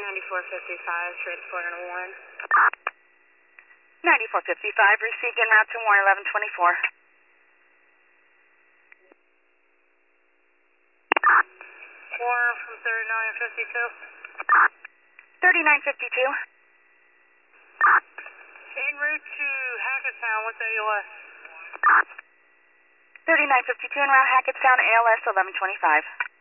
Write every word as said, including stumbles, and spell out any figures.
ninety-four fifty-five, transport on one. ninety-four fifty-five, received en route to Warren eleven twenty-four. Warren from thirty-nine fifty-two. thirty-nine fifty-two. En route to Hackettstown, what's A L S? thirty-nine fifty-two en route Hackettstown, A L S eleven twenty-five.